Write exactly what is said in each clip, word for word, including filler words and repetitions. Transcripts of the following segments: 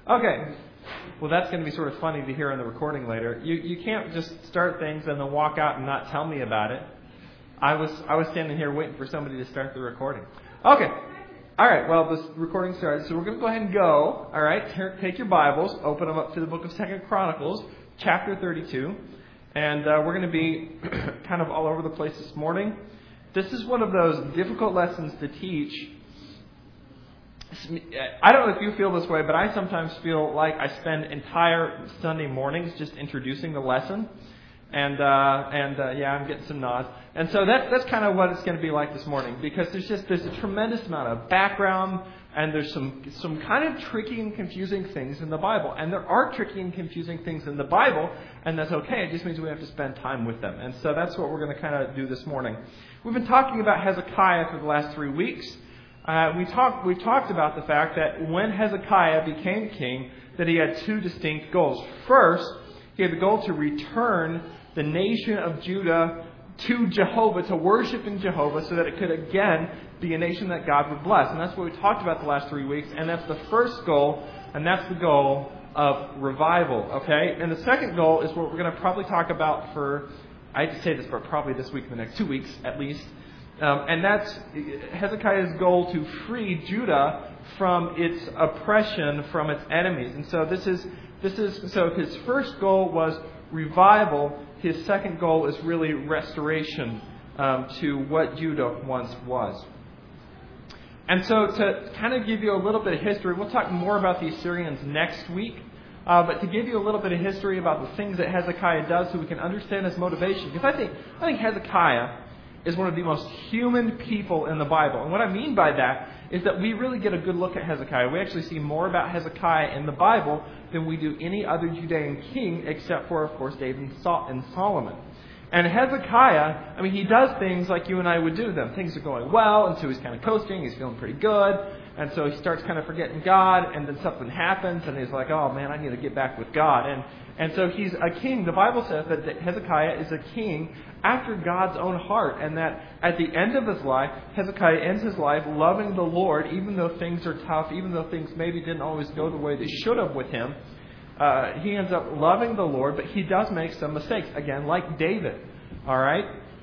Okay. Well, that's going to be sort of funny to hear in the recording later. You you can't just start things and then walk out and not tell me about it. I was I was standing here waiting for somebody to start the recording. Okay. All right. Well, this recording started, so we're going to go ahead and go. All right. Take your Bibles, open them up to the book of Second Chronicles, chapter thirty-two, and uh, we're going to be kind of all over the place this morning. This is one of those difficult lessons to teach. I don't know if you feel this way, but I sometimes feel like I spend entire Sunday mornings just introducing the lesson. And, uh, and uh, yeah, I'm getting some nods. And so that, that's kind of what it's going to be like this morning, because there's just there's a tremendous amount of background, and there's some some kind of tricky and confusing things in the Bible. And there are tricky and confusing things in the Bible, and that's okay. It just means we have to spend time with them. And so that's what we're going to kind of do this morning. We've been talking about Hezekiah for the last three weeks. Uh, we talked we talked about the fact that when Hezekiah became king, that he had two distinct goals. First, he had the goal to return the nation of Judah to Jehovah, to worship in Jehovah, so that it could again be a nation that God would bless. And that's what we talked about the last three weeks. And that's the first goal, and that's the goal of revival. Okay? And the second goal is what we're going to probably talk about for, I hate to say this, but probably this week, the next two weeks at least. Um, and that's Hezekiah's goal to free Judah from its oppression, from its enemies. And so this is this is so his first goal was revival. His second goal is really restoration um, to what Judah once was. And so to kind of give you a little bit of history, we'll talk more about the Assyrians next week. Uh, but to give you a little bit of history about the things that Hezekiah does, so we can understand his motivation, because I think I think Hezekiah is one of the most human people in the Bible. And what I mean by that is that we really get a good look at Hezekiah. We actually see more about Hezekiah in the Bible than we do any other Judean king, except for, of course, David and Solomon. And Hezekiah, I mean, he does things like you and I would do them. Things are going well, and so he's kind of coasting, he's feeling pretty good, and so he starts kind of forgetting God, and then something happens, and he's like, oh man, I need to get back with God. And and so he's a king. The Bible says that Hezekiah is a king after God's own heart, and that at the end of his life, Hezekiah ends his life loving the Lord, even though things are tough, even though things maybe didn't always go the way they should have with him. Uh, he ends up loving the Lord, but he does make some mistakes, again, like David. All right?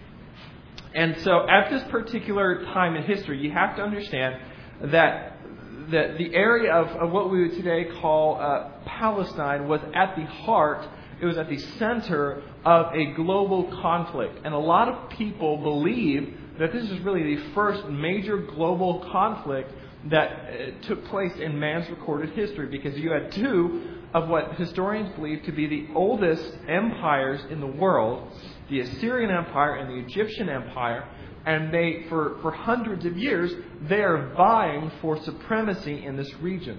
And so at this particular time in history, you have to understand that that the area of, of what we would today call uh, Palestine was at the heart, it was at the center of a global conflict. And a lot of people believe that this is really the first major global conflict that uh, took place in man's recorded history, because you had two of what historians believe to be the oldest empires in the world, the Assyrian Empire and the Egyptian Empire. And they, for, for hundreds of years, they are vying for supremacy in this region.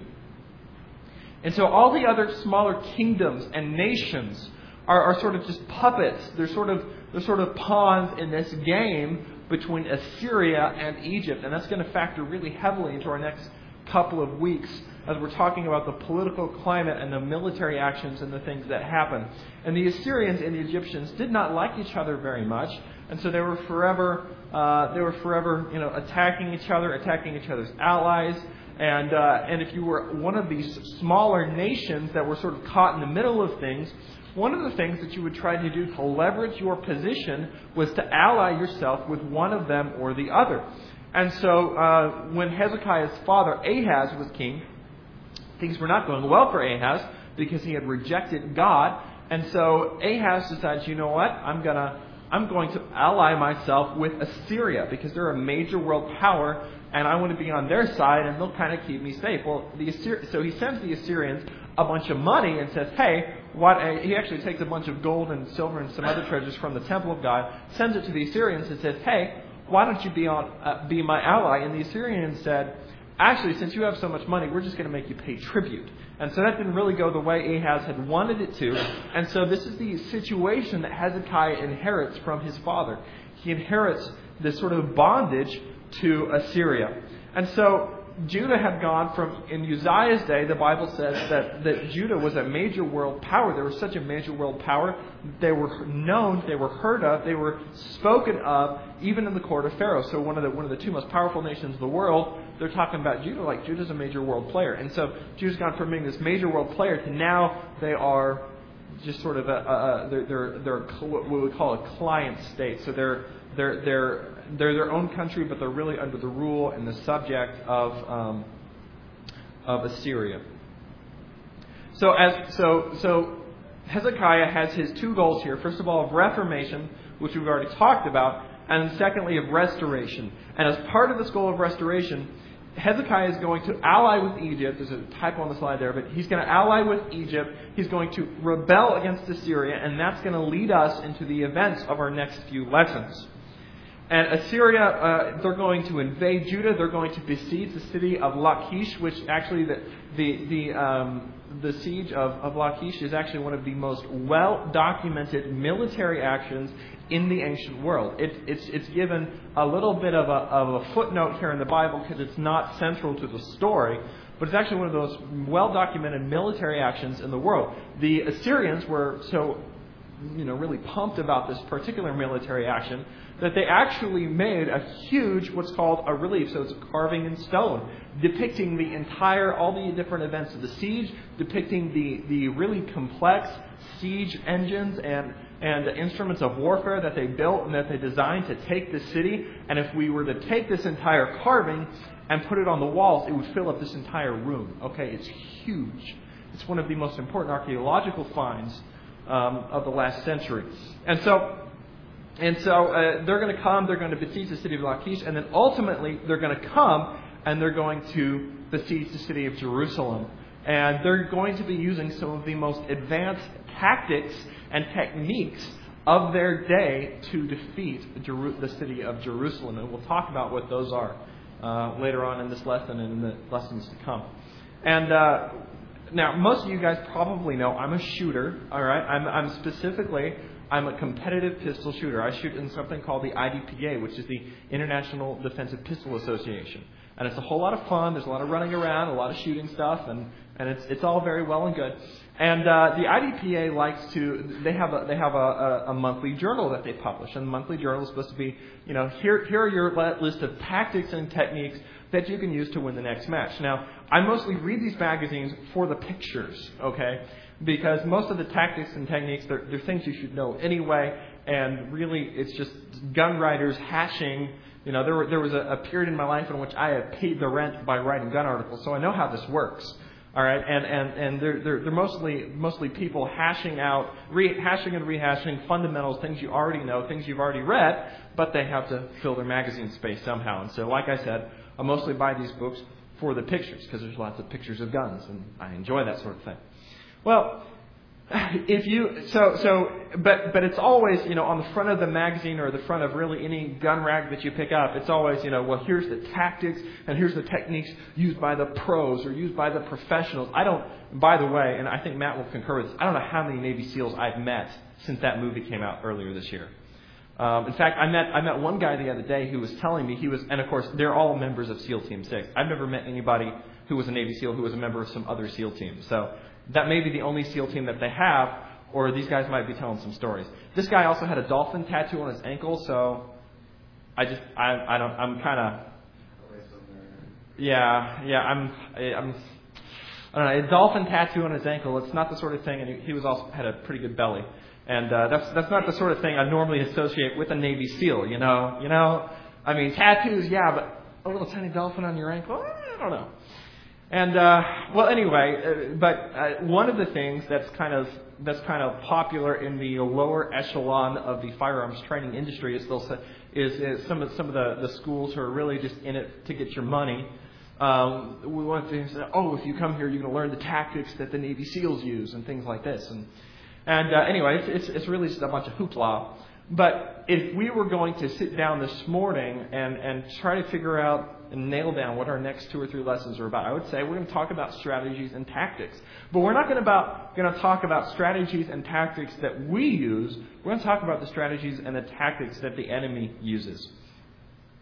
And so all the other smaller kingdoms and nations are, are sort of just puppets. They're sort of they're sort of pawns in this game between Assyria and Egypt. And that's going to factor really heavily into our next couple of weeks as we're talking about the political climate and the military actions and the things that happen. And the Assyrians and the Egyptians did not like each other very much. And so they were forever, uh, they were forever, you know, attacking each other, attacking each other's allies. And uh, and if you were one of these smaller nations that were sort of caught in the middle of things, one of the things that you would try to do to leverage your position was to ally yourself with one of them or the other. And so uh, when Hezekiah's father Ahaz was king, things were not going well for Ahaz because he had rejected God. And so Ahaz decides, you know what, I'm gonna. I'm going to ally myself with Assyria because they're a major world power, and I want to be on their side, and they'll kind of keep me safe. Well, the Assyri- so he sends the Assyrians a bunch of money and says, hey, what? Uh, he actually takes a bunch of gold and silver and some other treasures from the temple of God, sends it to the Assyrians and says, hey, why don't you be on uh, be my ally? And the Assyrians said, actually, since you have so much money, we're just going to make you pay tribute. And so that didn't really go the way Ahaz had wanted it to. And so this is the situation that Hezekiah inherits from his father. He inherits this sort of bondage to Assyria. And so Judah had gone from, in Uzziah's day, the Bible says that, that Judah was a major world power. They were such a major world power. They were known, they were heard of, they were spoken of, even in the court of Pharaoh. So one of the one of the two most powerful nations of the world, they're talking about Judah like Judah's a major world player. And so Judah's gone from being this major world player to now they are just sort of a, a, a they're they're they're what we would call a client state. So they're they're they're they're their own country, but they're really under the rule and the subject of um, of Assyria. So as so so Hezekiah has his two goals here. First of all, of reformation, which we've already talked about, and secondly, of restoration. And as part of this goal of restoration, Hezekiah is going to ally with Egypt. There's a typo on the slide there, but he's going to ally with Egypt. He's going to rebel against Assyria, and that's going to lead us into the events of our next few lessons. And Assyria, uh, they're going to invade Judah. They're going to besiege the city of Lachish, which actually the the the, um, the siege of, of Lachish is actually one of the most well-documented military actions in the ancient world. It, it's it's given a little bit of a of a footnote here in the Bible because it's not central to the story, but it's actually one of those well-documented military actions in the world. The Assyrians were so, you know, really pumped about this particular military action that they actually made a huge, what's called a relief. So it's a carving in stone, depicting the entire, all the different events of the siege, depicting the, the really complex siege engines and, and instruments of warfare that they built and that they designed to take the city. And if we were to take this entire carving and put it on the walls, it would fill up this entire room. Okay, it's huge. It's one of the most important archaeological finds um, of the last century. And so And so uh, they're going to come, they're going to besiege the city of Lachish, and then ultimately they're going to come and they're going to besiege the city of Jerusalem. And they're going to be using some of the most advanced tactics and techniques of their day to defeat Jeru- the city of Jerusalem. And we'll talk about what those are uh, later on in this lesson and in the lessons to come. And uh, now, most of you guys probably know I'm a shooter, all right? I'm, I'm specifically... I'm a competitive pistol shooter. I shoot in something called the I D P A, which is the International Defensive Pistol Association. And it's a whole lot of fun. There's a lot of running around, a lot of shooting stuff, and, and it's it's all very well and good. And uh, the I D P A likes to, they have a, they have a, a, a monthly journal that they publish. And the monthly journal is supposed to be, you know, here, here are your list of tactics and techniques that you can use to win the next match. Now, I mostly read these magazines for the pictures, okay? Because most of the tactics and techniques, they're, they're things you should know anyway, and really it's just gun writers hashing. You know, there, were, there was a, a period in my life in which I had paid the rent by writing gun articles, so I know how this works. All right, and and and they're they're, they're mostly mostly people hashing out, rehashing and rehashing fundamentals, things you already know, things you've already read, but they have to fill their magazine space somehow. And so, like I said, I mostly buy these books for the pictures because there's lots of pictures of guns, and I enjoy that sort of thing. Well, if you so so, but but it's always, you know, on the front of the magazine or the front of really any gun rag that you pick up, it's always, you know, well, here's the tactics and here's the techniques used by the pros or used by the professionals. I don't. By the way, and I think Matt will concur with this, I don't know how many Navy SEALs I've met since that movie came out earlier this year. Um, in fact, I met I met one guy the other day who was telling me he was, and of course they're all members of SEAL Team six. I've never met anybody who was a Navy SEAL who was a member of some other SEAL team. So that may be the only SEAL team that they have, or these guys might be telling some stories. This guy also had a dolphin tattoo on his ankle, so I just I I don't I'm kind of yeah yeah I'm I'm I don't know, a dolphin tattoo on his ankle. It's not the sort of thing, and he, he was also had a pretty good belly, and uh, that's that's not the sort of thing I normally associate with a Navy SEAL. You know you know I mean tattoos, yeah, but a little tiny dolphin on your ankle, I don't know. And uh, well, anyway, uh, but uh, one of the things that's kind of that's kind of popular in the lower echelon of the firearms training industry is they'll say, is, is some of some of the, the schools who are really just in it to get your money. Um, we want to say, oh, if you come here, you're going to learn the tactics that the Navy SEALs use and things like this. And and uh, anyway, it's, it's it's really just a bunch of hoopla. But if we were going to sit down this morning and, and try to figure out and nail down what our next two or three lessons are about, I would say we're going to talk about strategies and tactics. But we're not going to, about, going to talk about strategies and tactics that we use. We're going to talk about the strategies and the tactics that the enemy uses.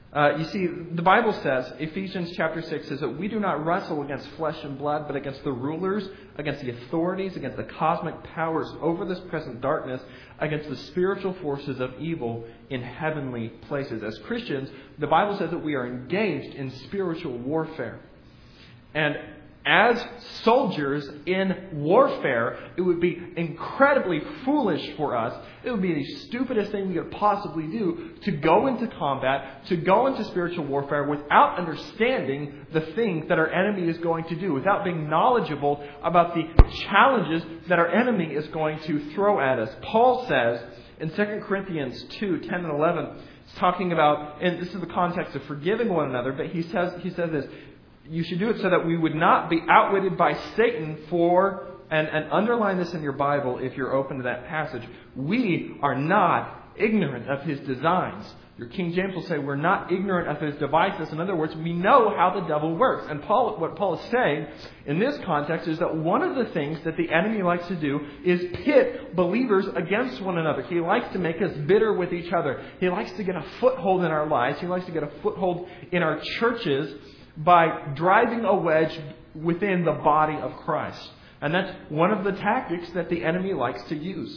Uh, you see, the Bible says, Ephesians chapter six says that we do not wrestle against flesh and blood, but against the rulers, against the authorities, against the cosmic powers over this present darkness, against the spiritual forces of evil in heavenly places. As Christians, the Bible says that we are engaged in spiritual warfare. And as soldiers in warfare, it would be incredibly foolish for us. It would be the stupidest thing we could possibly do to go into combat, to go into spiritual warfare without understanding the things that our enemy is going to do, without being knowledgeable about the challenges that our enemy is going to throw at us. Paul says in Second Corinthians two, ten and eleven, he's talking about, and this is the context of forgiving one another, but he says he says this, you should do it so that we would not be outwitted by Satan for, and, and underline this in your Bible if you're open to that passage, we are not ignorant of his designs. Your King James will say we're not ignorant of his devices. In other words, we know how the devil works. And Paul, what Paul is saying in this context is that one of the things that the enemy likes to do is pit believers against one another. He likes to make us bitter with each other. He likes to get a foothold in our lives. He likes to get a foothold in our churches by driving a wedge within the body of Christ. And that's one of the tactics that the enemy likes to use.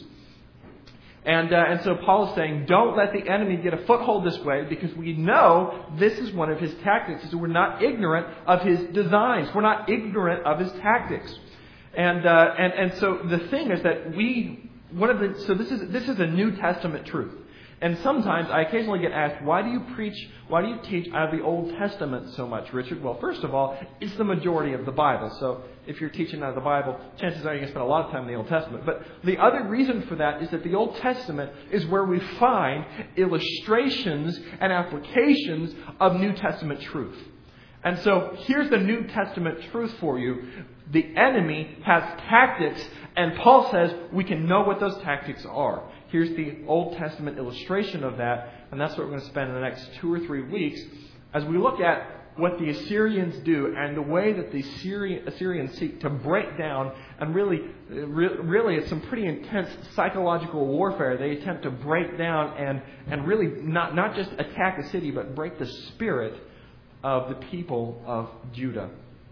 And uh, and so Paul is saying, don't let the enemy get a foothold this way, because we know this is one of his tactics. So we're not ignorant of his designs. We're not ignorant of his tactics. And uh, and and so the thing is that we one of the so this is this is a New Testament truth. And sometimes I occasionally get asked, why do you preach, why do you teach out of the Old Testament so much, Richard? Well, first of all, it's the majority of the Bible. So if you're teaching out of the Bible, chances are you're going to spend a lot of time in the Old Testament. But the other reason for that is that the Old Testament is where we find illustrations and applications of New Testament truth. And so here's the New Testament truth for you. The enemy has tactics, and Paul says we can know what those tactics are. Here's the Old Testament illustration of that, and that's what we're going to spend in the next two or three weeks as we look at what the Assyrians do and the way that the Assyrians seek to break down, and really, really it's some pretty intense psychological warfare. They attempt to break down and, and really not, not just attack a city, but break the spirit of the people of Judah.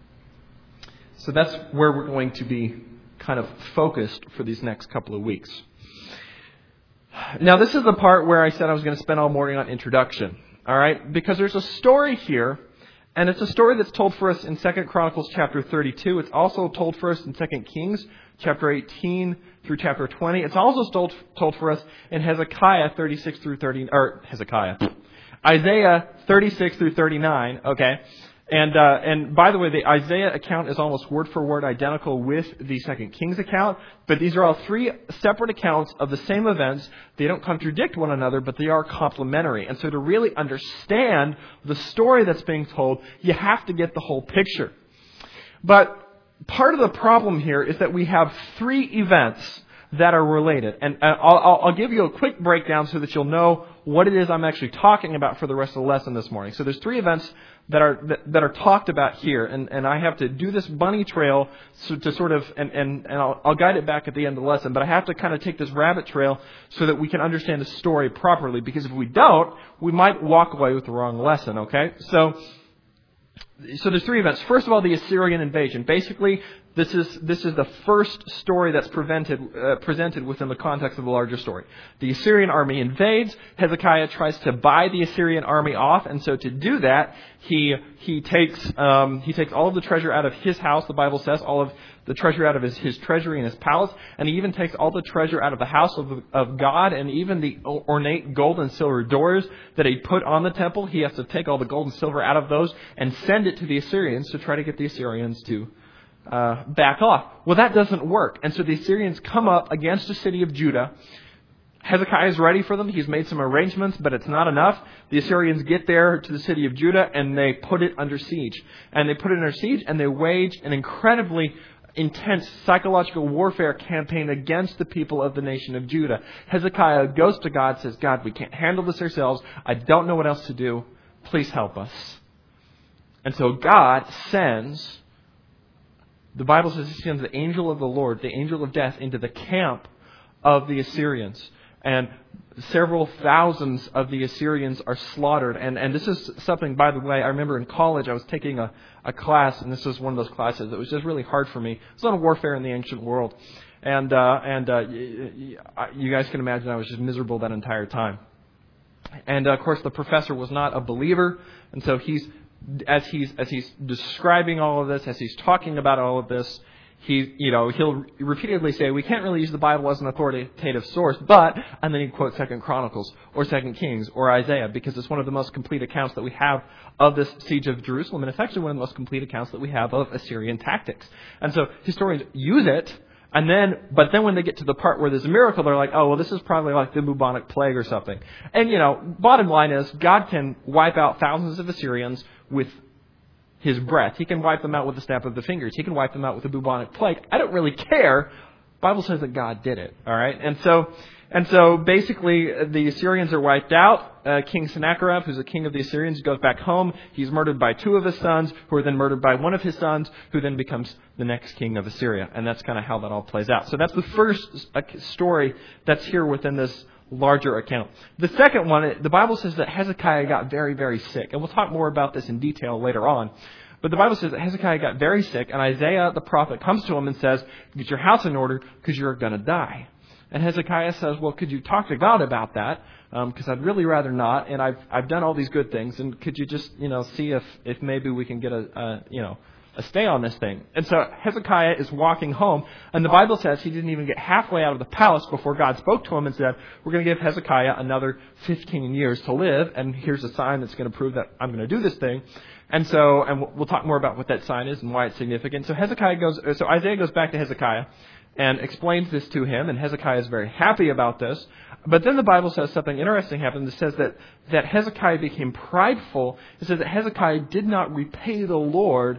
So that's where we're going to be kind of focused for these next couple of weeks. Now, this is the part where I said I was going to spend all morning on introduction. All right? Because there's a story here, and it's a story that's told for us in Second Chronicles chapter thirty-two. It's also told for us in Second Kings chapter eighteen through chapter twenty. It's also told, told for us in Hezekiah thirty-six through thirty, or Hezekiah, Isaiah thirty-six through thirty-nine, okay? And uh, and by the way, the Isaiah account is almost word for word identical with the Second Kings account. But these are all three separate accounts of the same events. They don't contradict one another, but they are complementary. And so to really understand the story that's being told, you have to get the whole picture. But part of the problem here is that we have three events that are related. And I'll, I'll give you a quick breakdown so that you'll know what it is I'm actually talking about for the rest of the lesson this morning. So there's three events that are that, that are talked about here, and, and I have to do this bunny trail so to sort of, and, and, and I'll, I'll guide it back at the end of the lesson, but I have to kind of take this rabbit trail so that we can understand the story properly, because if we don't, we might walk away with the wrong lesson, okay? So, so there's three events. First of all, the Assyrian invasion. Basically, This is this is the first story that's prevented, uh, presented within the context of the larger story. The Assyrian army invades. Hezekiah tries to buy the Assyrian army off, and so to do that, he he takes um, he takes all of the treasure out of his house. The Bible says all of the treasure out of his, his treasury in his palace, and he even takes all the treasure out of the house of of God, and even the ornate gold and silver doors that he put on the temple. He has to take all the gold and silver out of those and send it to the Assyrians to try to get the Assyrians to Uh, back off. Well, that doesn't work. And so the Assyrians come up against the city of Judah. Hezekiah is ready for them. He's made some arrangements, but it's not enough. The Assyrians get there to the city of Judah, and they put it under siege. And they put it under siege, and they wage an incredibly intense psychological warfare campaign against the people of the nation of Judah. Hezekiah goes to God, says, God, we can't handle this ourselves. I don't know what else to do. Please help us. And so God sends The Bible says he sends the angel of the Lord, the angel of death, into the camp of the Assyrians. And several thousands of the Assyrians are slaughtered. And, and this is something, by the way, I remember in college I was taking a, a class, and this was one of those classes that was just really hard for me. It's on warfare in the ancient world. And, uh, and uh, you guys can imagine I was just miserable that entire time. And, uh, of course, the professor was not a believer. And so he's, as he's, as he's describing all of this, as he's talking about all of this, He, you know, he'll repeatedly say, we can't really use the Bible as an authoritative source, but, and then he'd quote Second Chronicles or Second Kings or Isaiah, because it's one of the most complete accounts that we have of this siege of Jerusalem, and it's actually one of the most complete accounts that we have of Assyrian tactics. And so historians use it, and then, but then when they get to the part where there's a miracle, they're like, oh, well, this is probably like the bubonic plague or something. And, you know, bottom line is, God can wipe out thousands of Assyrians with His breath. He can wipe them out with the snap of the fingers. He can wipe them out with the bubonic plague. I don't really care. The Bible says that God did it. All right, and so and so basically the Assyrians are wiped out. Uh, King Sennacherib, who's the king of the Assyrians, goes back home. He's murdered by two of his sons, who are then murdered by one of his sons, who then becomes the next king of Assyria. And that's kind of how that all plays out. So that's the first story that's here within this larger account. The second one, the Bible says that Hezekiah got very, very sick. And we'll talk more about this in detail later on. But the Bible says that Hezekiah got very sick, and Isaiah the prophet comes to him and says, get your house in order because you're going to die. And Hezekiah says, well, could you talk to God about that? Because um, I'd really rather not, and I've I've done all these good things, and could you just, you know, see if, if maybe we can get a, a, you know, a stay on this thing. And so Hezekiah is walking home, and the Bible says he didn't even get halfway out of the palace before God spoke to him and said, we're going to give Hezekiah another fifteen years to live, and here's a sign that's going to prove that I'm going to do this thing. And so, and we'll talk more about what that sign is and why it's significant. So Hezekiah goes, so Isaiah goes back to Hezekiah and explains this to him, and Hezekiah is very happy about this. But then the Bible says something interesting happened. It says that, that Hezekiah became prideful. It says that Hezekiah did not repay the Lord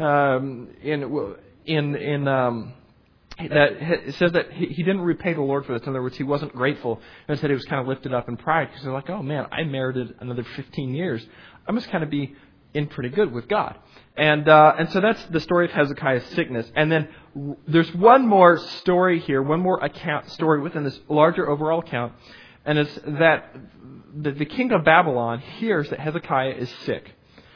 um, in in in um, that it says that he, he didn't repay the Lord for this. In other words, he wasn't grateful. And instead, he was kind of lifted up in pride because they're like, oh man, I merited another fifteen years. I must kind of be in pretty good with God. And uh, and so that's the story of Hezekiah's sickness. And then there's one more story here, one more account story within this larger overall account, and it's that the, the king of Babylon hears that Hezekiah is sick.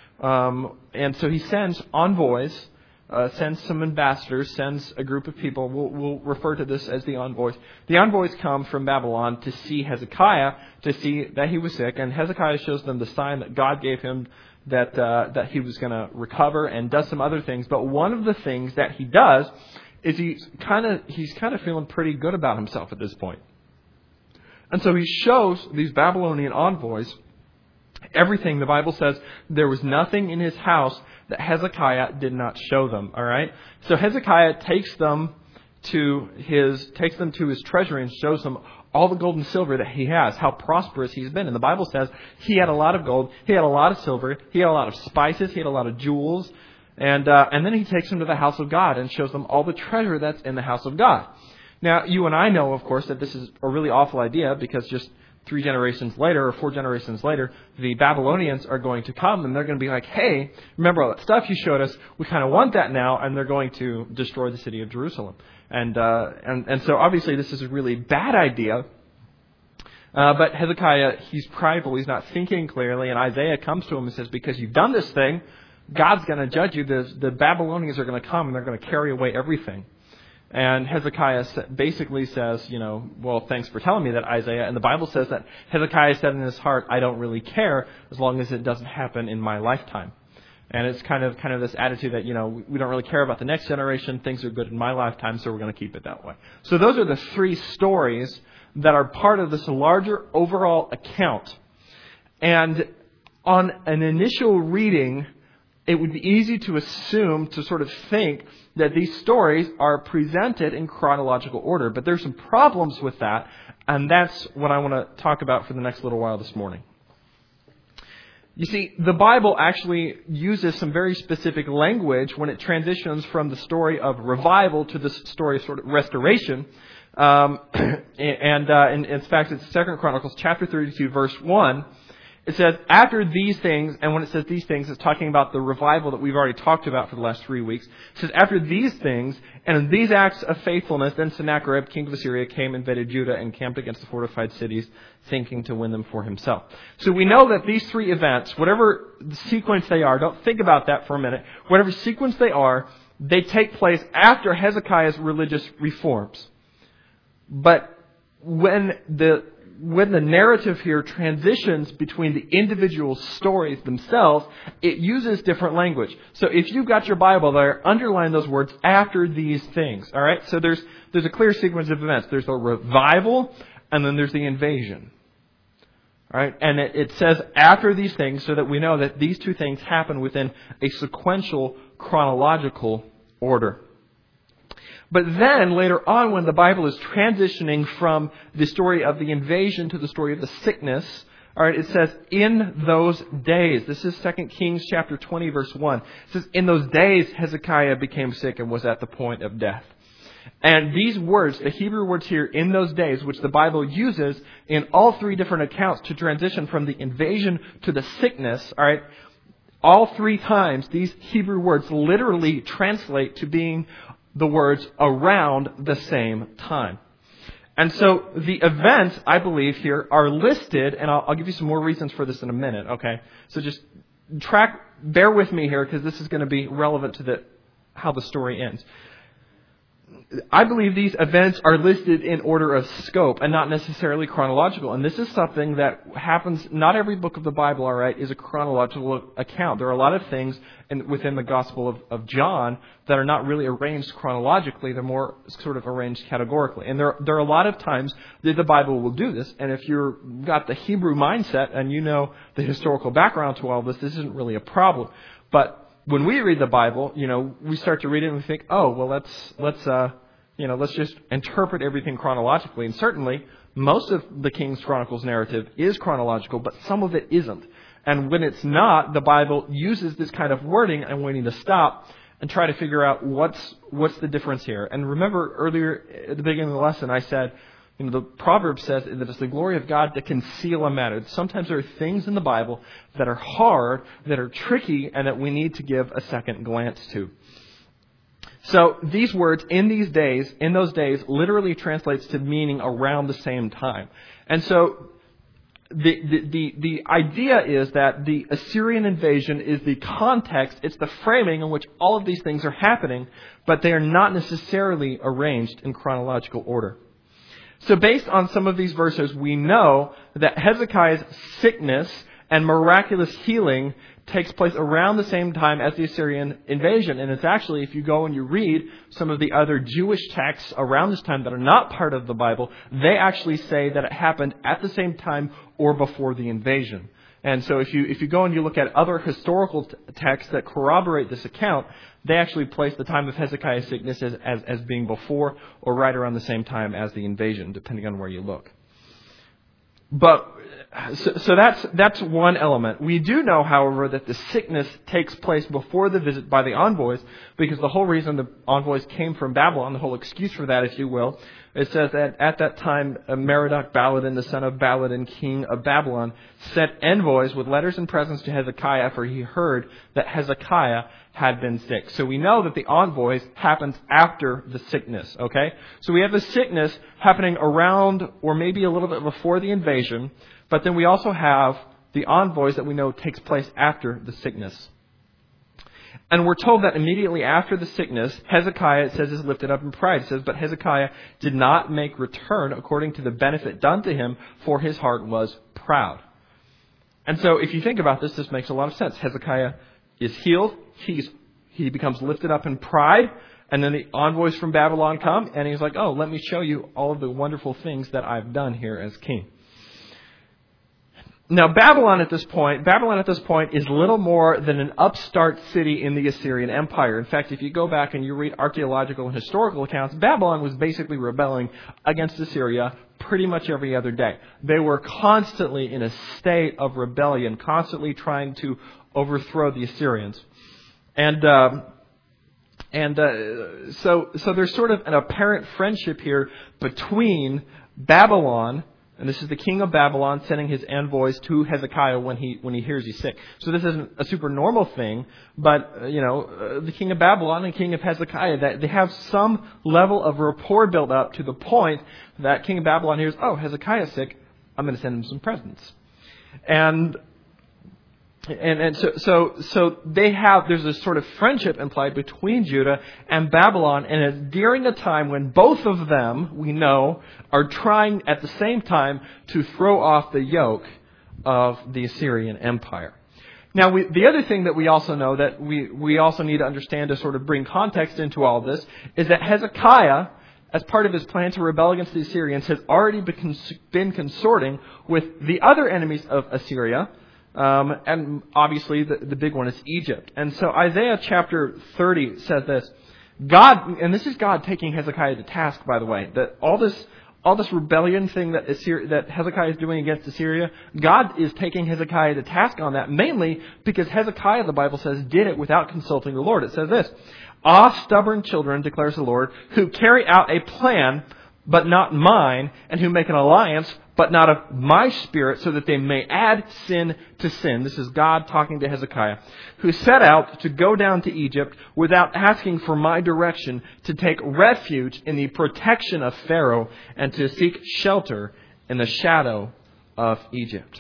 Um, and so he sends envoys, uh, sends some ambassadors, sends a group of people. We'll, we'll refer to this as the envoys. The envoys come from Babylon to see Hezekiah, to see that he was sick. And Hezekiah shows them the sign that God gave him that uh, that he was going to recover, and does some other things. But one of the things that he does is he's kind of he's kind of feeling pretty good about himself at this point. And so he shows these Babylonian envoys everything. The Bible says there was nothing in his house that Hezekiah did not show them. All right. So Hezekiah takes them to his takes them to his treasury and shows them all the gold and silver that he has, how prosperous he's been. And the Bible says he had a lot of gold, he had a lot of silver, he had a lot of spices, he had a lot of jewels. And uh, and then he takes them to the house of God and shows them all the treasure that's in the house of God. Now, you and I know, of course, that this is a really awful idea, because just three generations later or four generations later, the Babylonians are going to come and they're going to be like, hey, remember all that stuff you showed us? We kind of want that now. And they're going to destroy the city of Jerusalem. And uh, and and so obviously this is a really bad idea. Uh, but Hezekiah, he's prideful. He's not thinking clearly. And Isaiah comes to him and says, because you've done this thing, God's going to judge you. The, the Babylonians are going to come and they're going to carry away everything. And Hezekiah basically says, you know, well, thanks for telling me that, Isaiah. And the Bible says that Hezekiah said in his heart, I don't really care as long as it doesn't happen in my lifetime. And it's kind of kind of this attitude that, you know, we don't really care about the next generation. Things are good in my lifetime, so we're going to keep it that way. So those are the three stories that are part of this larger overall account. And on an initial reading, it would be easy to assume, to sort of think that these stories are presented in chronological order. But there's some problems with that, and that's what I want to talk about for the next little while this morning. You see, the Bible actually uses some very specific language when it transitions from the story of revival to the story of sort of restoration. Um, and uh, in, in fact, it's Second Chronicles chapter thirty-two, verse one. It says, after these things, and when it says these things, it's talking about the revival that we've already talked about for the last three weeks. It says, after these things, and in these acts of faithfulness, then Sennacherib, king of Assyria, came, invaded Judah, and camped against the fortified cities, thinking to win them for himself. So we know that these three events, whatever the sequence they are, don't think about that for a minute, whatever sequence they are, they take place after Hezekiah's religious reforms. But when the when the narrative here transitions between the individual stories themselves, it uses different language. So if you've got your Bible there, underline those words, after these things. All right? So there's there's a clear sequence of events. There's the revival, and then there's the invasion. All right? And it, it says after these things so that we know that these two things happen within a sequential, chronological order. But then, later on, when the Bible is transitioning from the story of the invasion to the story of the sickness, all right, it says, in those days. This is Second Kings chapter twenty, verse one. It says, in those days, Hezekiah became sick and was at the point of death. And these words, the Hebrew words here, in those days, which the Bible uses in all three different accounts to transition from the invasion to the sickness, all right, all three times, these Hebrew words literally translate to being the words around the same time. And so the events, I believe, here are listed, and I'll, I'll give you some more reasons for this in a minute, okay? So just track, bear with me here, because this is going to be relevant to the how the story ends. I believe these events are listed in order of scope and not necessarily chronological. And this is something that happens, not every book of the Bible, all right, is a chronological account. There are a lot of things in, within the Gospel of, of John that are not really arranged chronologically. They're more sort of arranged categorically. And there, there are a lot of times that the Bible will do this. And if you've got the Hebrew mindset and you know the historical background to all this, this isn't really a problem. But when we read the Bible, you know, we start to read it and we think, oh, well, let's, let's, uh, you know, let's just interpret everything chronologically. And certainly, most of the King's Chronicles narrative is chronological, but some of it isn't. And when it's not, the Bible uses this kind of wording, and we need to stop and try to figure out what's, what's the difference here. And remember earlier at the beginning of the lesson, I said, you know, the proverb says that it's the glory of God to conceal a matter. Sometimes there are things in the Bible that are hard, that are tricky, and that we need to give a second glance to. So these words, in these days, in those days, literally translates to meaning around the same time. And so the, the, the, the idea is that the Assyrian invasion is the context, it's the framing in which all of these things are happening, but they are not necessarily arranged in chronological order. So based on some of these verses, we know that Hezekiah's sickness and miraculous healing takes place around the same time as the Assyrian invasion. And it's actually, if you go and you read some of the other Jewish texts around this time that are not part of the Bible, they actually say that it happened at the same time or before the invasion. And so if you if you go and you look at other historical t- texts that corroborate this account, they actually place the time of Hezekiah's sickness as, as, as being before or right around the same time as the invasion, depending on where you look. But so, so that's that's one element. We do know, however, that the sickness takes place before the visit by the envoys, because the whole reason the envoys came from Babylon, the whole excuse for that, if you will, it says that at that time Merodach Baladan, the son of Baladan, king of Babylon, sent envoys with letters and presents to Hezekiah, for he heard that Hezekiah had been sick. So we know that the envoys happens after the sickness, okay? So we have the sickness happening around or maybe a little bit before the invasion, but then we also have the envoys that we know takes place after the sickness. And we're told that immediately after the sickness, Hezekiah, it says, is lifted up in pride. It says, but Hezekiah did not make return according to the benefit done to him, for his heart was proud. And so if you think about this, this makes a lot of sense. Hezekiah is healed. He's, he becomes lifted up in pride. And then the envoys from Babylon come, and he's like, oh, let me show you all of the wonderful things that I've done here as king. Now, Babylon at this point, Babylon at this point is little more than an upstart city in the Assyrian Empire. In fact, if you go back and you read archaeological and historical accounts, Babylon was basically rebelling against Assyria pretty much every other day. They were constantly in a state of rebellion, constantly trying to overthrow the Assyrians. And um, and uh, so so there's sort of an apparent friendship here between Babylon, And this is the king of Babylon sending his envoys to Hezekiah when he when he hears he's sick. So this isn't a super normal thing, but, uh, you know, uh, the king of Babylon and king of Hezekiah, that they have some level of rapport built up to the point that king of Babylon hears, oh, Hezekiah's sick, I'm going to send him some presents. And And, and so, so, so they have, there's this sort of friendship implied between Judah and Babylon, and it's during a time when both of them, we know, are trying at the same time to throw off the yoke of the Assyrian Empire. Now, we, the other thing that we also know that we, we also need to understand to sort of bring context into all this is that Hezekiah, as part of his plan to rebel against the Assyrians, has already been, been consorting with the other enemies of Assyria. Um, and obviously the, the big one is Egypt. And so Isaiah chapter thirty says this, God, and this is God taking Hezekiah to task, by the way, that all this, all this rebellion thing that Assyria, that Hezekiah is doing against Assyria, God is taking Hezekiah to task on that, mainly because Hezekiah, the Bible says, did it without consulting the Lord. It says this, "Ah, stubborn children, declares the Lord, who carry out a plan, but not mine, and who make an alliance, but not of my spirit, so that they may add sin to sin." This is God talking to Hezekiah, "who set out to go down to Egypt without asking for my direction, to take refuge in the protection of Pharaoh, and to seek shelter in the shadow of Egypt."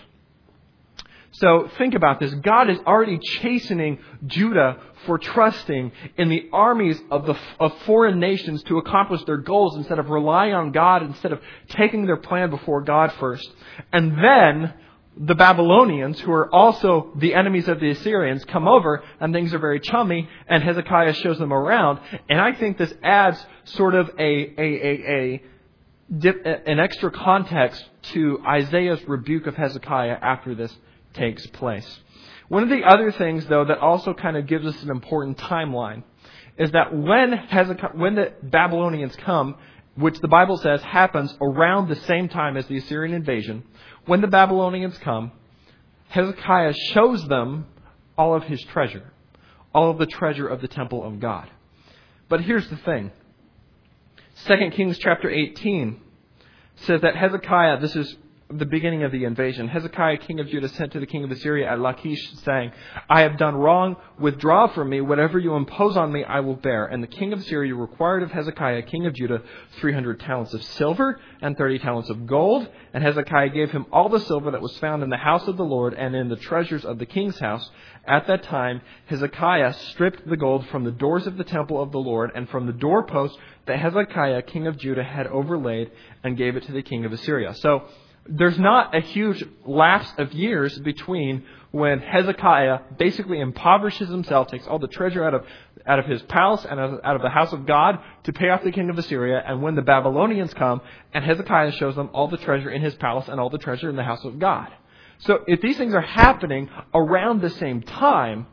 So think about this. God is already chastening Judah for trusting in the armies of the of foreign nations to accomplish their goals instead of relying on God, instead of taking their plan before God first. And then the Babylonians, who are also the enemies of the Assyrians, come over and things are very chummy, and Hezekiah shows them around. And I think this adds sort of a a a, a an extra context to Isaiah's rebuke of Hezekiah after this takes place. One of the other things, though, that also kind of gives us an important timeline is that when Hezekiah, when the Babylonians come, which the Bible says happens around the same time as the Assyrian invasion, when the Babylonians come, Hezekiah shows them all of his treasure, all of the treasure of the temple of God. But here's the thing. Second Kings chapter eighteen says that Hezekiah, this is the beginning of the invasion, Hezekiah, king of Judah, sent to the king of Assyria at Lachish, saying, "I have done wrong. Withdraw from me. Whatever you impose on me, I will bear." And the king of Assyria required of Hezekiah, king of Judah, three hundred talents of silver and thirty talents of gold. And Hezekiah gave him all the silver that was found in the house of the Lord and in the treasures of the king's house. At that time, Hezekiah stripped the gold from the doors of the temple of the Lord and from the doorposts that Hezekiah, king of Judah, had overlaid, and gave it to the king of Assyria. So there's not a huge lapse of years between when Hezekiah basically impoverishes himself, takes all the treasure out of out of his palace and out of the house of God to pay off the king of Assyria, and when the Babylonians come, and Hezekiah shows them all the treasure in his palace and all the treasure in the house of God. So if these things are happening around the same time,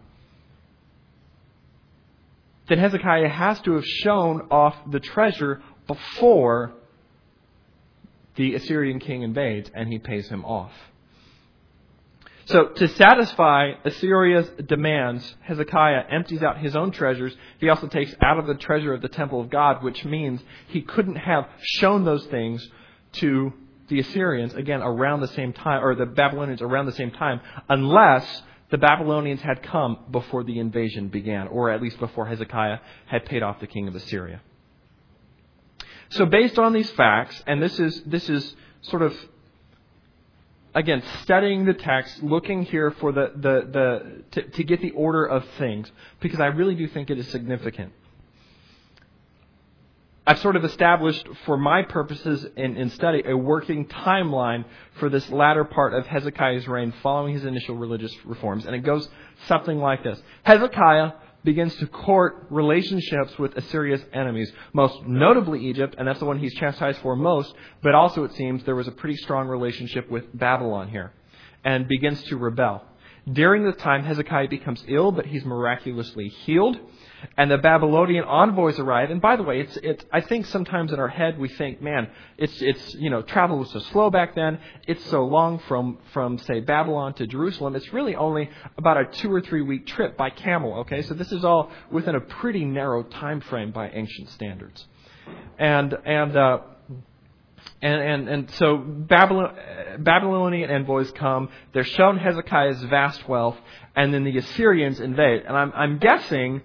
then Hezekiah has to have shown off the treasure before the Assyrian king invades and he pays him off. So to satisfy Assyria's demands, Hezekiah empties out his own treasures. He also takes out of the treasure of the temple of God, which means he couldn't have shown those things to the Assyrians, again, around the same time, or the Babylonians around the same time, unless the Babylonians had come before the invasion began, or at least before Hezekiah had paid off the king of Assyria. So based on these facts, and this is this is sort of, again, studying the text, looking here for the, the, the to, to get the order of things, because I really do think it is significant. I've sort of established, for my purposes in, in study, a working timeline for this latter part of Hezekiah's reign following his initial religious reforms. And it goes something like this. Hezekiah begins to court relationships with Assyria's enemies, most notably Egypt, and that's the one he's chastised for most, but also it seems there was a pretty strong relationship with Babylon here, and begins to rebel. During this time, Hezekiah becomes ill, but he's miraculously healed, and the Babylonian envoys arrive. And by the way, it's it's. I think sometimes in our head we think, man, it's it's you know travel was so slow back then. It's so long from from say Babylon to Jerusalem. It's really only about a two or three week trip by camel. Okay, so this is all within a pretty narrow time frame by ancient standards, and and. Uh, And, and, and so Babylon, Babylonian envoys come. They're shown Hezekiah's vast wealth, and then the Assyrians invade. And I'm, I'm guessing,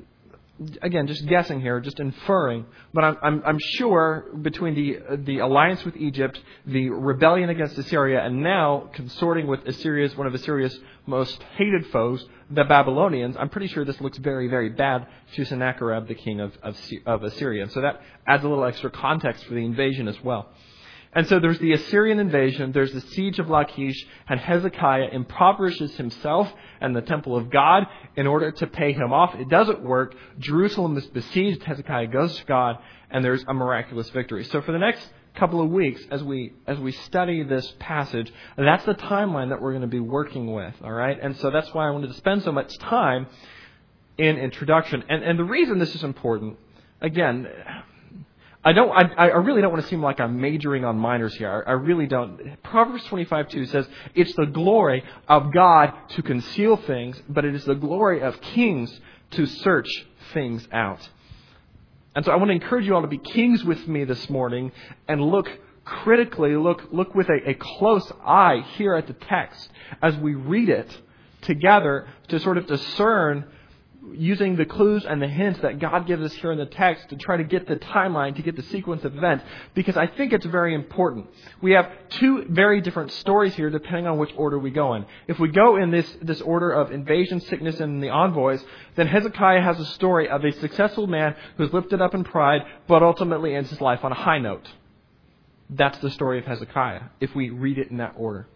again, just guessing here, just inferring, but I'm, I'm, I'm sure between the the alliance with Egypt, the rebellion against Assyria, and now consorting with Assyria's one of Assyria's most hated foes, the Babylonians, I'm pretty sure this looks very, very bad to Sennacherib, the king of, of, of Assyria. And so that adds a little extra context for the invasion as well. And so there's the Assyrian invasion, there's the siege of Lachish, and Hezekiah impoverishes himself and the temple of God in order to pay him off. It doesn't work. Jerusalem is besieged. Hezekiah goes to God, and there's a miraculous victory. So for the next couple of weeks, as we as we study this passage, that's the timeline that we're going to be working with, all right? And so that's why I wanted to spend so much time in introduction. And, and the reason this is important, again, I don't. I, I really don't want to seem like I'm majoring on minors here. I, I really don't. Proverbs twenty-five two says, it's the glory of God to conceal things, but it is the glory of kings to search things out. And so I want to encourage you all to be kings with me this morning and look critically, look, look with a, a close eye here at the text as we read it together to sort of discern, using the clues and the hints that God gives us here in the text to try to get the timeline, to get the sequence of events, because I think it's very important. We have two very different stories here depending on which order we go in. If we go in this, this order of invasion, sickness, and the envoys, then Hezekiah has a story of a successful man who's lifted up in pride, but ultimately ends his life on a high note. That's the story of Hezekiah, if we read it in that order.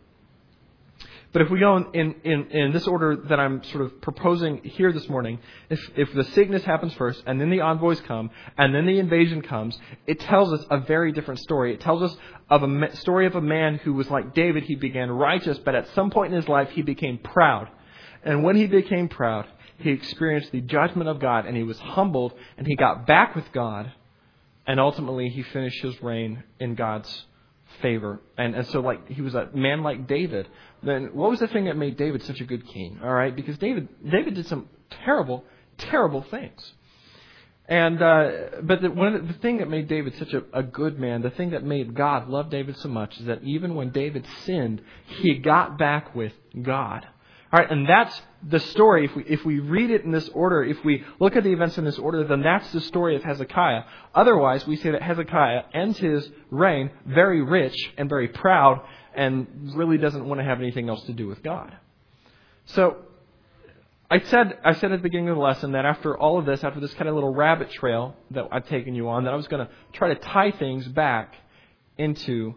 But if we go in, in, in this order that I'm sort of proposing here this morning, if, if the sickness happens first, and then the envoys come, and then the invasion comes, it tells us a very different story. It tells us of a story of a man who was like David. He began righteous, but at some point in his life, he became proud. And when he became proud, he experienced the judgment of God, and he was humbled, and he got back with God, and ultimately he finished his reign in God's favor. And, and so like he was a man like David. Then what was the thing that made David such a good king? All right, because David David did some terrible, terrible things. And uh, but the, one of the, the thing that made David such a, a good man, the thing that made God love David so much, is that even when David sinned, he got back with God. All right, and that's the story. If we if we read it in this order, if we look at the events in this order, then that's the story of Hezekiah. Otherwise, we say that Hezekiah ends his reign very rich and very proud, and really doesn't want to have anything else to do with God. So, I said I said at the beginning of the lesson that after all of this, after this kind of little rabbit trail that I've taken you on, that I was going to try to tie things back into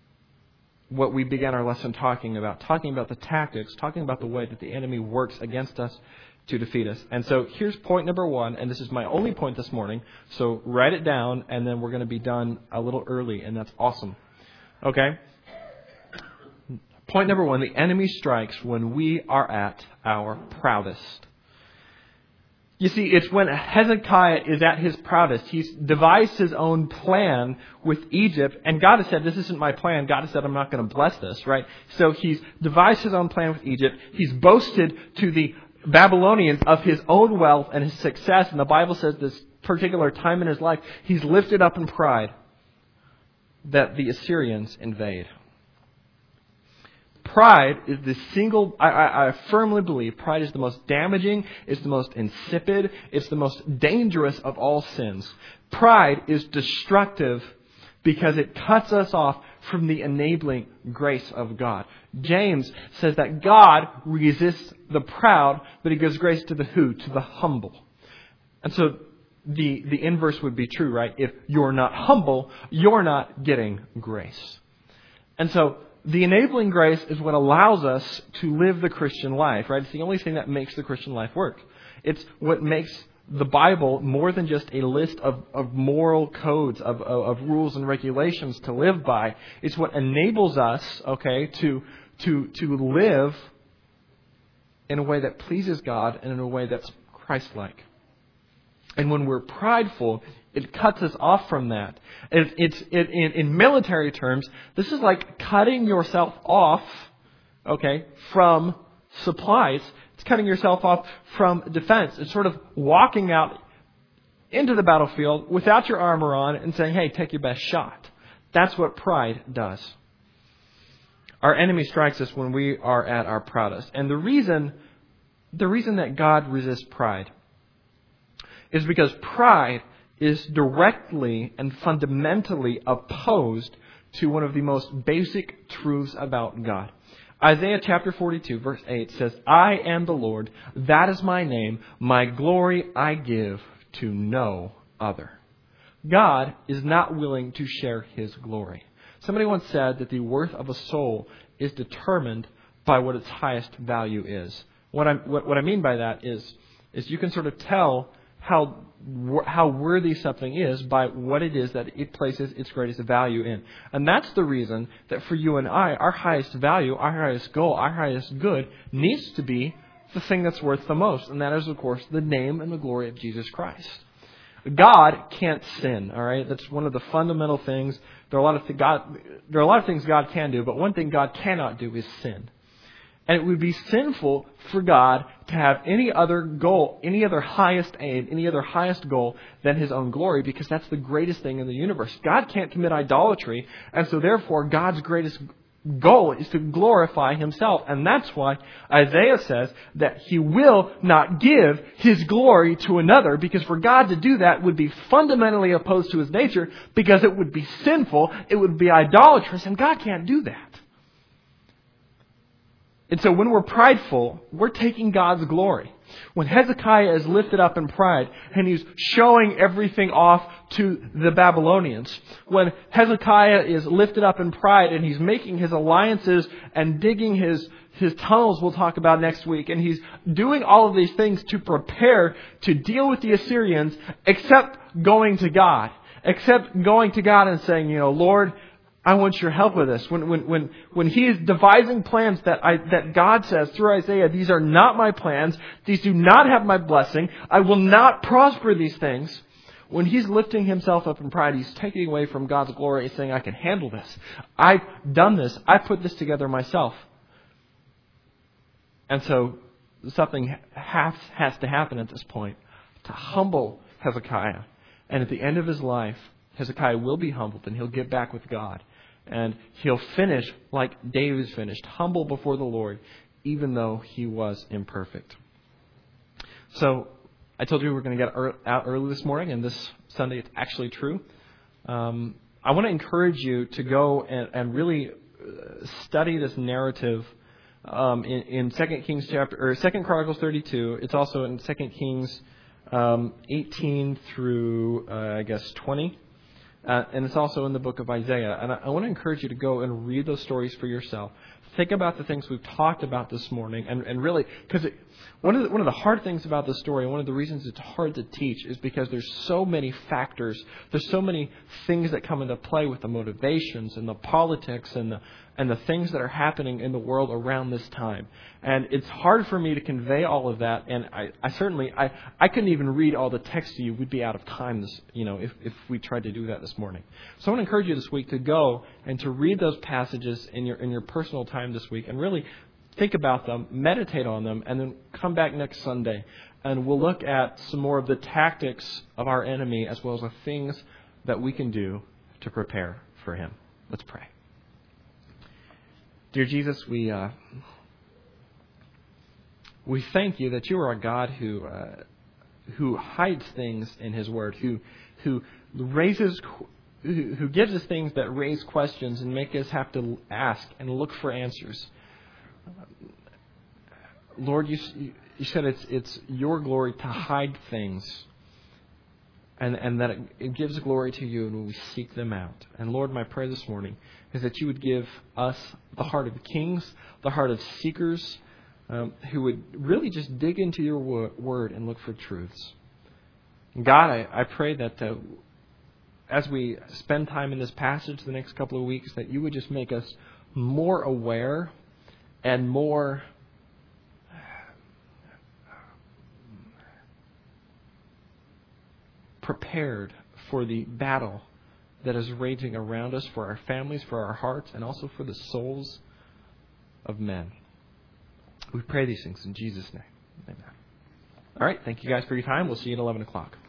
what we began our lesson talking about, talking about the tactics, talking about the way that the enemy works against us to defeat us. And so here's point number one, and this is my only point this morning, so write it down, and then we're going to be done a little early, and that's awesome. Okay? Point number one, the enemy strikes when we are at our proudest. You see, it's when Hezekiah is at his proudest. He's devised his own plan with Egypt. And God has said, this isn't my plan. God has said, I'm not going to bless this, right? So he's devised his own plan with Egypt. He's boasted to the Babylonians of his own wealth and his success. And the Bible says this particular time in his life, he's lifted up in pride that the Assyrians invade. Pride is the single, I, I, I firmly believe, pride is the most damaging, it's the most insipid, it's the most dangerous of all sins. Pride is destructive because it cuts us off from the enabling grace of God. James says that God resists the proud, but He gives grace to the who? To the humble. And so the, the inverse would be true, right? If you're not humble, you're not getting grace. And so the enabling grace is what allows us to live the Christian life, right? It's the only thing that makes the Christian life work. It's what makes the Bible more than just a list of, of moral codes, of, of, of rules and regulations to live by. It's what enables us, okay, to, to, to live in a way that pleases God and in a way that's Christ-like. And when we're prideful, it cuts us off from that. It, it's it, in, in military terms, this is like cutting yourself off, okay, from supplies. It's cutting yourself off from defense. It's sort of walking out into the battlefield without your armor on and saying, hey, take your best shot. That's what pride does. Our enemy strikes us when we are at our proudest. And the reason, the reason that God resists pride is because pride is directly and fundamentally opposed to one of the most basic truths about God. Isaiah chapter forty-two, verse eight says, I am the Lord, that is my name, my glory I give to no other. God is not willing to share His glory. Somebody once said that the worth of a soul is determined by what its highest value is. What I what, what I mean by that is, is you can sort of tell how how worthy something is by what it is that it places its greatest value in. And that's the reason that for you and I, our highest value, our highest goal, our highest good needs to be the thing that's worth the most. And that is, of course, the name and the glory of Jesus Christ. God can't sin, all right? That's one of the fundamental things. There are a lot of th- God, there are a lot of things God can do, but one thing God cannot do is sin. And it would be sinful for God to have any other goal, any other highest aim, any other highest goal than His own glory, because that's the greatest thing in the universe. God can't commit idolatry, and so therefore God's greatest goal is to glorify Himself. And that's why Isaiah says that He will not give His glory to another, because for God to do that would be fundamentally opposed to His nature, because it would be sinful, it would be idolatrous, and God can't do that. And so when we're prideful, we're taking God's glory. When Hezekiah is lifted up in pride and he's showing everything off to the Babylonians, when Hezekiah is lifted up in pride and he's making his alliances and digging his, his tunnels, we'll talk about next week, and he's doing all of these things to prepare to deal with the Assyrians, except going to God, except going to God and saying, you know, Lord, I want your help with this. When when when when he is devising plans that I that God says through Isaiah, these are not my plans. These do not have my blessing. I will not prosper these things. When he's lifting himself up in pride, he's taking away from God's glory and saying, I can handle this. I've done this. I put this together myself. And so something has, has to happen at this point to humble Hezekiah. And at the end of his life, Hezekiah will be humbled and he'll get back with God. And he'll finish like David's finished, humble before the Lord, even though he was imperfect. So I told you we were going to get out early this morning, and this Sunday it's actually true. Um, I want to encourage you to go and, and really study this narrative um, in, in Second Kings chapter or Second Chronicles thirty-two. It's also in Second Kings um, eighteen through uh, I guess twenty. Uh, and it's also in the book of Isaiah. And I, I want to encourage you to go and read those stories for yourself. Think about the things we've talked about this morning. And, and really, because one of the, one of the hard things about the story, and one of the reasons it's hard to teach, is because there's so many factors. There's so many things that come into play with the motivations and the politics and the and the things that are happening in the world around this time. And it's hard for me to convey all of that. And I, I certainly, I, I couldn't even read all the text to you. We'd be out of time this, you know, if, if we tried to do that this morning. So I want to encourage you this week to go and to read those passages in your, in your personal time this week and really think about them, meditate on them, and then come back next Sunday. And we'll look at some more of the tactics of our enemy as well as the things that we can do to prepare for him. Let's pray. Dear Jesus, we uh, we thank you that you are a God who uh, who hides things in His Word, who who raises who, who gives us things that raise questions and make us have to ask and look for answers. Lord, you you said it's it's your glory to hide things, and and that it, it gives glory to you when we seek them out. And Lord, my prayer this morning is that you would give us the heart of kings, the heart of seekers, um, who would really just dig into your word and look for truths. God, I, I pray that uh, as we spend time in this passage the next couple of weeks, that you would just make us more aware and more prepared for the battle that is raging around us, for our families, for our hearts, and also for the souls of men. We pray these things in Jesus' name. Amen. All right. Thank you guys for your time. We'll see you at eleven o'clock.